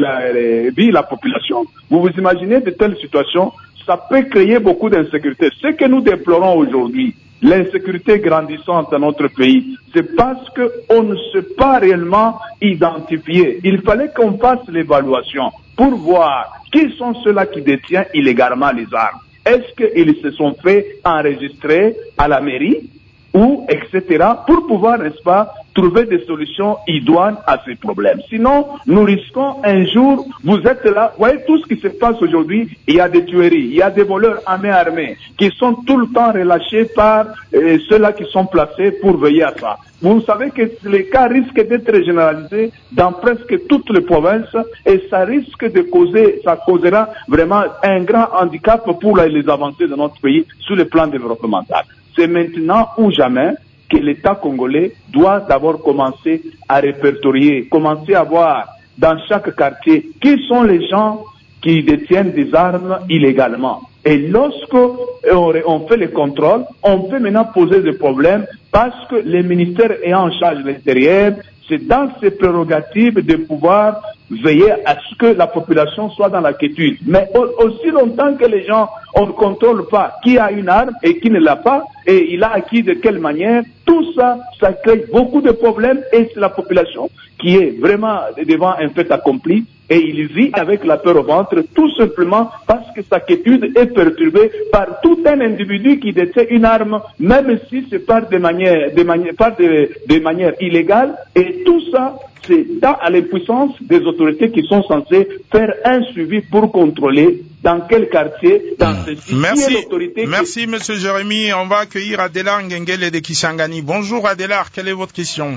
la population, vous vous imaginez de telles situations, ça peut créer beaucoup d'insécurité. Ce que nous déplorons aujourd'hui, l'insécurité grandissante dans notre pays, c'est parce qu'on ne sait pas réellement identifier. Il fallait qu'on fasse l'évaluation pour voir qui sont ceux-là qui détiennent illégalement les armes. Est-ce qu'ils se sont fait enregistrer à la mairie ou etc. pour pouvoir, n'est-ce pas, trouver des solutions idoines à ces problèmes. Sinon, nous risquons un jour, vous êtes là, vous voyez tout ce qui se passe aujourd'hui, il y a des tueries, il y a des voleurs à main armée qui sont tout le temps relâchés par ceux-là qui sont placés pour veiller à ça. Vous savez que les cas risquent d'être généralisés dans presque toutes les provinces et ça risque de causer, ça causera vraiment un grand handicap pour les avancées de notre pays sur le plan développemental. C'est maintenant ou jamais que l'État congolais doit d'abord commencer à répertorier, commencer à voir dans chaque quartier qui sont les gens qui détiennent des armes illégalement. Et lorsque on fait les contrôles, on peut maintenant poser des problèmes parce que les ministères ayant en charge l'intérieur, c'est dans ses prérogatives de pouvoir veiller à ce que la population soit dans la quiétude. Mais aussi longtemps que les gens, on ne contrôle pas qui a une arme et qui ne l'a pas, et il a acquis de quelle manière, tout ça, ça crée beaucoup de problèmes et c'est la population qui est vraiment devant un fait accompli et il vit avec la peur au ventre tout simplement parce que sa quiétude est perturbée par tout un individu qui détient une arme, même si c'est par des manières illégales, et tout ça, c'est à l'impuissance des autorités qui sont censées faire un suivi pour contrôler dans quel quartier, dans ce site. Merci, Monsieur Jérémy. On va accueillir Adélar Ngengele de Kisangani. Bonjour Adélar, quelle est votre question?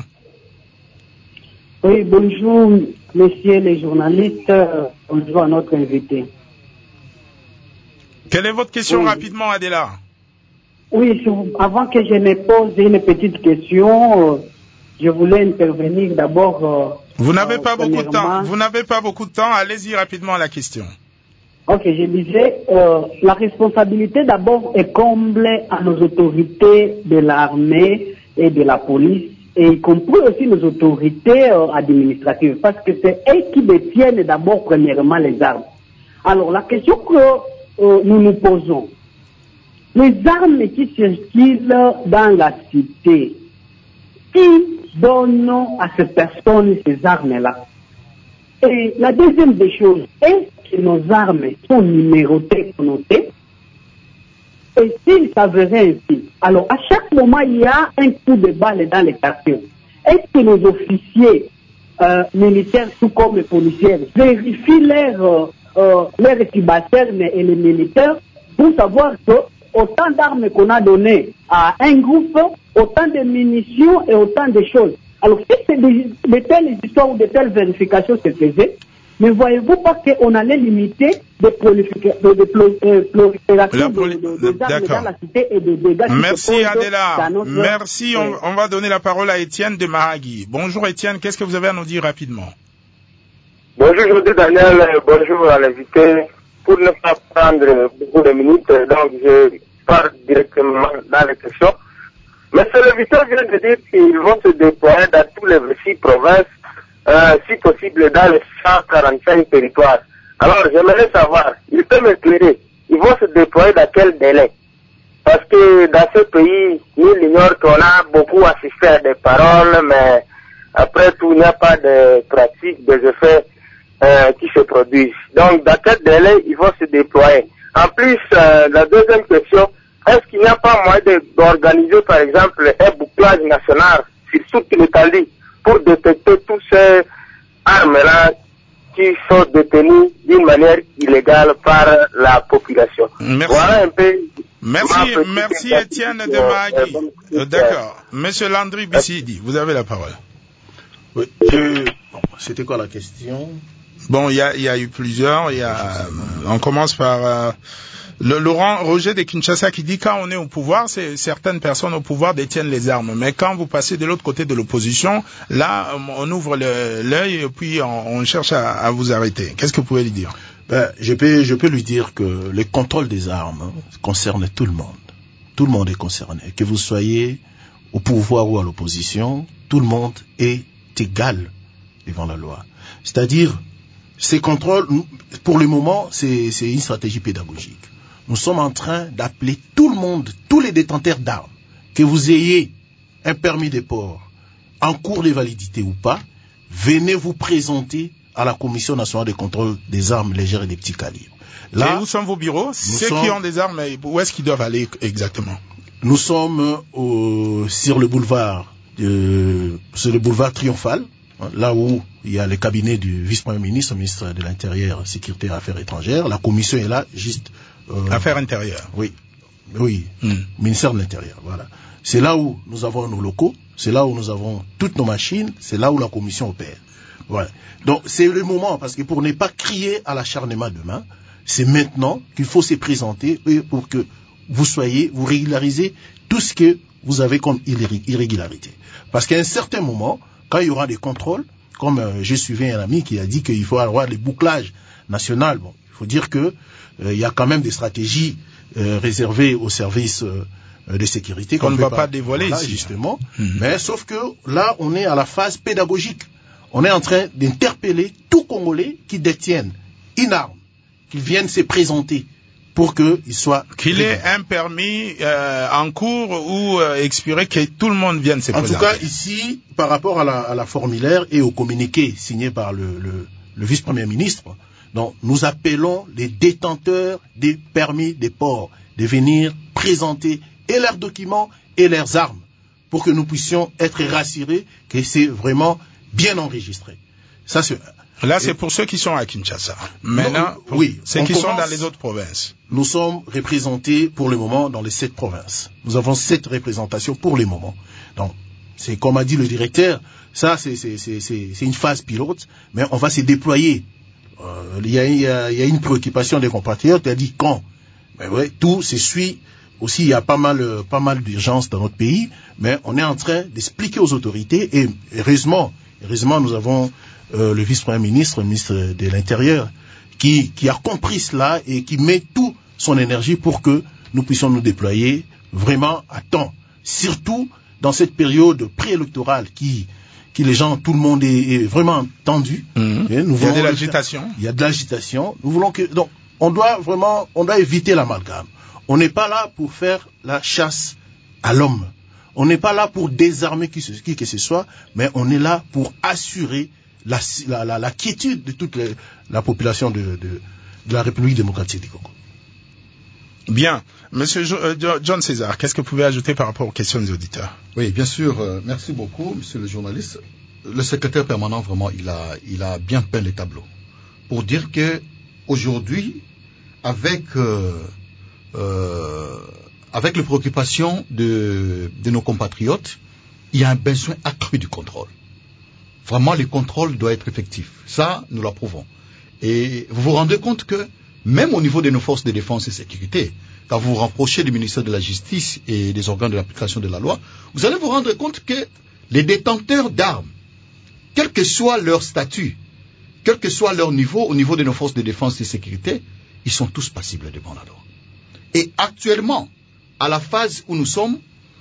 Oui, bonjour, messieurs les journalistes. Bonjour à notre invité. Quelle est votre question rapidement, Adélar? Oui, avant que je me pose une petite question, je voulais intervenir d'abord. Vous n'avez pas beaucoup de temps. Vous n'avez pas beaucoup de temps. Allez-y rapidement à la question. Ok, je disais, la responsabilité d'abord est comblée à nos autorités de l'armée et de la police, et y compris aussi nos autorités administratives, parce que c'est eux qui détiennent d'abord premièrement les armes. Alors la question que nous nous posons, les armes qui circulent dans la cité, qui donne à ces personnes ces armes-là? Et la deuxième des choses, est-ce que nos armes sont numérotées, connotées? Et s'il s'avérait ainsi, alors à chaque moment, il y a un coup de balle dans les quartiers. Est-ce que nos officiers militaires, tout comme les policiers, vérifient leurs subalternes et les militaires pour savoir que autant d'armes qu'on a données à un groupe, autant de munitions et autant de choses. Alors, si c'est de telles histoires ou de telles vérifications se faisaient, ne voyez-vous pas qu'on allait limiter de prolifération de armes dans la cité et de dégâts? Merci Adéla. Merci. On va donner la parole à Étienne de Mahagui. Bonjour Étienne, qu'est-ce que vous avez à nous dire rapidement? Bonjour, je dis Daniel. Bonjour à l'invité. Pour ne pas prendre beaucoup de minutes, donc je pars directement dans les questions. Monsieur le vice vient de dire qu'ils vont se déployer dans tous les 6 provinces, si possible dans les 145 territoires. Alors j'aimerais savoir, il peut m'éclairer, ils vont se déployer dans quel délai? Parce que dans ce pays, il ignore qu'on a beaucoup assisté à des paroles, mais après tout, il n'y a pas de pratique, des effets qui se produisent. Donc, dans quel délai ils vont se déployer? En plus, la deuxième question, est-ce qu'il n'y a pas moyen d'organiser, par exemple, un bouclage national sur toute l'étendue pour détecter tous ces armes-là qui sont détenues d'une manière illégale par la population? Merci. Voilà un peu. Merci Étienne de Mahagui. D'accord. Monsieur Landry Bissidi, vous avez la parole. Oui. C'était quoi la question? Bon, il y a eu plusieurs. On commence par Laurent Roger de Kinshasa qui dit quand on est au pouvoir, certaines personnes au pouvoir détiennent les armes. Mais quand vous passez de l'autre côté de l'opposition, là, on ouvre l'œil et puis on cherche à vous arrêter. Qu'est-ce que vous pouvez lui dire? Je peux lui dire que le contrôle des armes concerne tout le monde. Tout le monde est concerné. Que vous soyez au pouvoir ou à l'opposition, tout le monde est égal devant la loi. C'est-à-dire, ces contrôles, pour le moment, c'est une stratégie pédagogique. Nous sommes en train d'appeler tout le monde, tous les détenteurs d'armes, que vous ayez un permis de port en cours de validité ou pas, venez vous présenter à la Commission nationale de contrôle des armes légères et des petits calibres. Là, et où sont vos bureaux? Ceux qui ont des armes, où est-ce qu'ils doivent aller exactement? Nous sommes sur le boulevard Triomphal, là où il y a le cabinet du vice-premier ministre, ministre de l'Intérieur, Sécurité et Affaires étrangères. La commission est là, juste... Affaires intérieures. Oui, ministère de l'Intérieur, voilà. C'est là où nous avons nos locaux, c'est là où nous avons toutes nos machines, c'est là où la commission opère. Voilà. Donc c'est le moment, parce que pour ne pas crier à l'acharnement demain, c'est maintenant qu'il faut se présenter pour que vous régularisez tout ce que vous avez comme irrégularité. Parce qu'à un certain moment, quand il y aura des contrôles, comme j'ai suivi un ami qui a dit qu'il faut avoir les bouclages nationaux, bon, il faut dire que il y a quand même des stratégies réservées aux services de sécurité qu'on ne va pas dévoiler ici, justement. Mais sauf que là, on est à la phase pédagogique. On est en train d'interpeller tout Congolais qui détiennent une arme, qu'ils viennent se présenter pour qu'il soit... Qu'il ait un permis en cours ou expiré, que tout le monde vienne se présenter. En tout cas, ici, par rapport à la formulaire et au communiqué signé par le vice-premier ministre, donc, nous appelons les détenteurs des permis de port de venir présenter et leurs documents et leurs armes pour que nous puissions être rassurés que c'est vraiment bien enregistré. Ça, c'est pour ceux qui sont à Kinshasa. Maintenant, ceux qui sont dans les autres provinces. Nous sommes représentés pour le moment dans les 7 provinces. Nous avons 7 représentations pour le moment. Donc, c'est comme a dit le directeur, ça c'est une phase pilote, mais on va se déployer. Il y a une préoccupation des compatriotes, il a dit quand. Mais ouais, tout se suit. Aussi, il y a pas mal d'urgences dans notre pays, mais on est en train d'expliquer aux autorités, et heureusement, nous avons le vice-premier ministre, le ministre de l'Intérieur, qui a compris cela et qui met toute son énergie pour que nous puissions nous déployer vraiment à temps. Surtout dans cette période préélectorale qui les gens, tout le monde est vraiment tendu. Il y a de l'agitation. Il y a de l'agitation. Nous voulons donc, on doit éviter l'amalgame. On n'est pas là pour faire la chasse à l'homme. On n'est pas là pour désarmer qui que ce soit, mais on est là pour assurer la quiétude de toute la population de la République démocratique du Congo. Bien. Monsieur John César, qu'est-ce que vous pouvez ajouter par rapport aux questions des auditeurs? Oui, bien sûr. Merci beaucoup, monsieur le journaliste. Le secrétaire permanent, vraiment, il a bien peint les tableaux. Pour dire que aujourd'hui, avec les préoccupations de nos compatriotes, il y a un besoin accru du contrôle. Vraiment, le contrôle doit être effectif. Ça, nous l'approuvons. Et vous vous rendez compte que, même au niveau de nos forces de défense et sécurité, quand vous vous rapprochez du ministère de la Justice et des organes de l'application de la loi, vous allez vous rendre compte que les détenteurs d'armes, quel que soit leur statut, quel que soit leur niveau, au niveau de nos forces de défense et sécurité, ils sont tous passibles devant la loi. Et actuellement, à la phase où nous sommes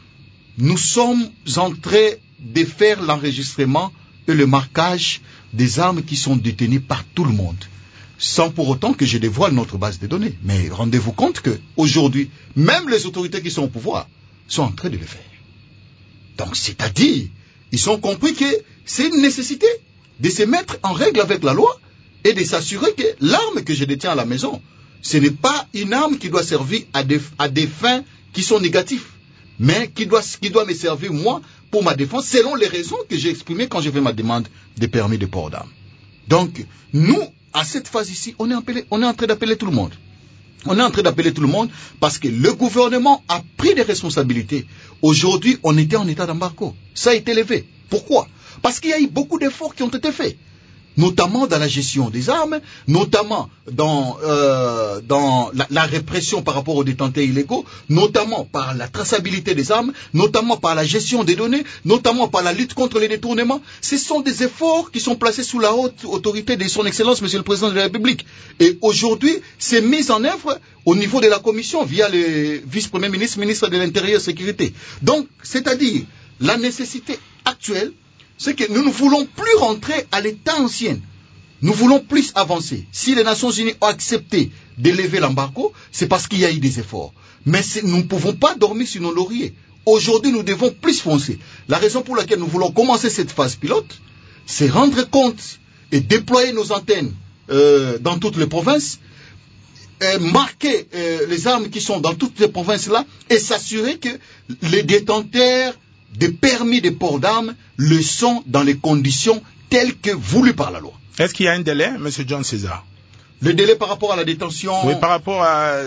en train de faire l'enregistrement et le marquage des armes qui sont détenues par tout le monde, sans pour autant que je dévoile notre base de données. Mais rendez-vous compte que aujourd'hui, même les autorités qui sont au pouvoir sont en train de le faire. Donc, c'est-à-dire, ils ont compris que c'est une nécessité de se mettre en règle avec la loi et de s'assurer que l'arme que je détiens à la maison, ce n'est pas une arme qui doit servir à des fins qui sont négatives, mais qui doit me servir, moi, pour ma défense, selon les raisons que j'ai exprimées quand je fais ma demande de permis de port d'armes. Donc, nous, à cette phase ici, on est en train d'appeler tout le monde. On est en train d'appeler tout le monde parce que le gouvernement a pris des responsabilités. Aujourd'hui, on était en état d'embargo. Ça a été levé. Pourquoi? Parce qu'il y a eu beaucoup d'efforts qui ont été faits, notamment dans la gestion des armes, notamment dans la répression par rapport aux détenteurs illégaux, notamment par la traçabilité des armes, notamment par la gestion des données, notamment par la lutte contre les détournements. Ce sont des efforts qui sont placés sous la haute autorité de son Excellence, Monsieur le Président de la République. Et aujourd'hui, c'est mis en œuvre au niveau de la Commission via le vice-premier ministre, ministre de l'Intérieur et de la Sécurité. Donc, c'est-à-dire, la nécessité actuelle, c'est que nous ne voulons plus rentrer à l'état ancien. Nous voulons plus avancer. Si les Nations Unies ont accepté de lever l'embargo, c'est parce qu'il y a eu des efforts. Mais nous ne pouvons pas dormir sur nos lauriers. Aujourd'hui, nous devons plus foncer. La raison pour laquelle nous voulons commencer cette phase pilote, c'est rendre compte et déployer nos antennes dans toutes les provinces, marquer les armes qui sont dans toutes les provinces-là et s'assurer que les détenteurs des permis de port d'armes le sont dans les conditions telles que voulues par la loi. Est-ce qu'il y a un délai, M. John César? Le délai par rapport à la détention... Oui, par rapport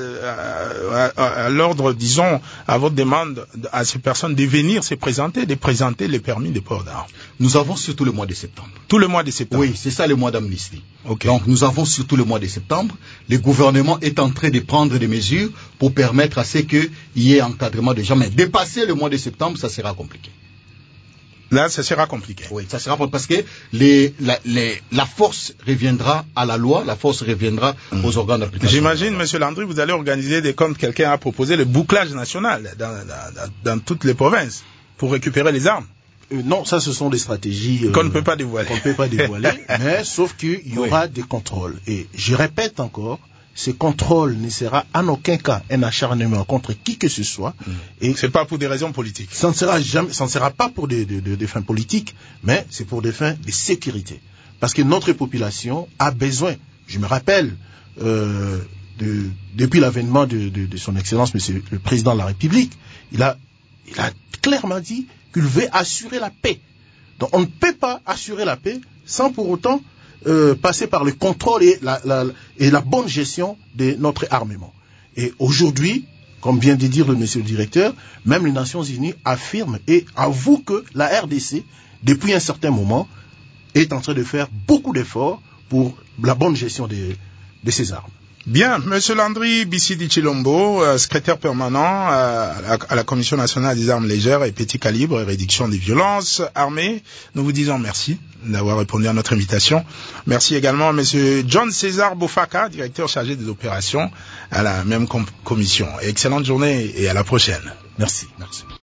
à l'ordre, disons, à votre demande à ces personnes de venir se présenter, de présenter les permis de port d'armes. Nous avons surtout le mois de septembre. Tout le mois de septembre? Oui, c'est ça le mois d'amnistie. Okay. Donc nous avons surtout le mois de septembre. Le gouvernement est en train de prendre des mesures pour permettre à ce qu'il y ait encadrement des gens. Mais dépasser le mois de septembre, ça sera compliqué. Là, ça sera compliqué. Oui, ça sera parce que la force reviendra à la loi, la force reviendra aux organes d'application. J'imagine, M. Landry, vous allez organiser comme quelqu'un a proposé, le bouclage national dans toutes les provinces pour récupérer les armes. Non, ça, ce sont des stratégies qu'on ne peut pas dévoiler. Qu'on ne peut pas dévoiler, mais sauf qu'il y aura des contrôles. Et je répète encore, ce contrôle ne sera en aucun cas un acharnement contre qui que ce soit. Et c'est pas pour des raisons politiques. Ça ne sera pas pour des fins politiques, mais c'est pour des fins de sécurité. Parce que notre population a besoin. Je me rappelle, depuis l'avènement de son Excellence, Monsieur le Président de la République, il a clairement dit qu'il veut assurer la paix. Donc on ne peut pas assurer la paix sans pour autant passer par le contrôle et la bonne gestion de notre armement. Et aujourd'hui, comme vient de dire le monsieur le directeur, même les Nations Unies affirment et avouent que la RDC, depuis un certain moment, est en train de faire beaucoup d'efforts pour la bonne gestion de ces armes. Bien, Monsieur Landry Bissidi Chilombo, secrétaire permanent à la Commission nationale des armes légères et petits calibres et réduction des violences armées, nous vous disons merci d'avoir répondu à notre invitation. Merci également à Monsieur John César Bofaka, directeur chargé des opérations à la même commission. Excellente journée et à la prochaine. Merci. Merci.